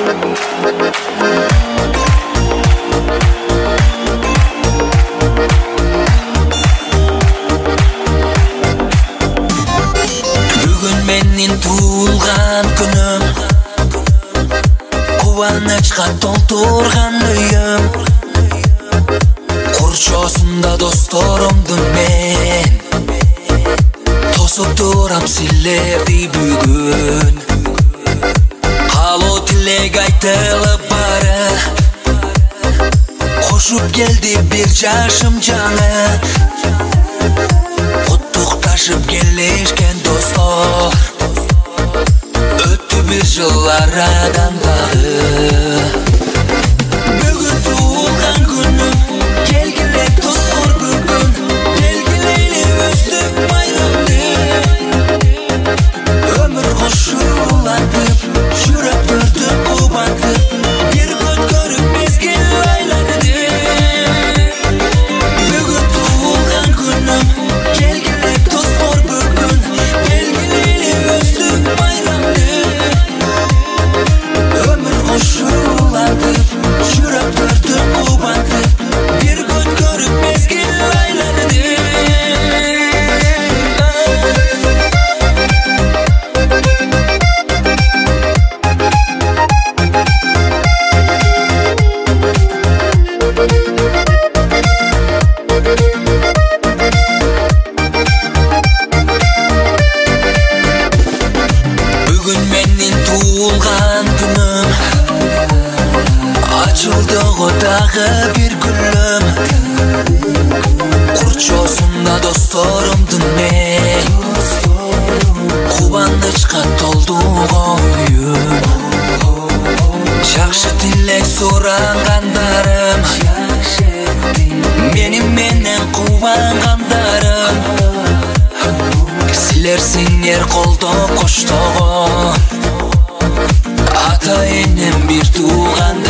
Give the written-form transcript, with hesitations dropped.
Бүгін менің туылған күнім, қуанышқа толтырған үйім. Құршосында достарымды мен тосып тұрам сілерді бүгін. Қалу тілек айтылып бары, қошып келді бір жашым жаңы. Құттықташып келешкен достар, өтті бір жылдар адан бағы. Бүгін туылған күнім, келгіле достар бүгін, белгілейлі өстік байрамды. Өмір қошулатып, жүрек бүртіп қубатып, бір көт көріп мезгіл айлады. Бүгін туылған күнім, келгіле достар бүгін, белгілейлі өстік байрамды. Өмір қошулатып, жүрек бүртіп қубатып, бір көт көріп мезгіл айлады. Бүгін менің туылған күнім, açıldı odağı bir gülüm. Құрчосында достарымдың мен, қуанышқа толды ойым. Жақшы тілек сұрағандарым, менен қуанғандарым. Сілерсіңер қолды қоштаған, ата енем бір туған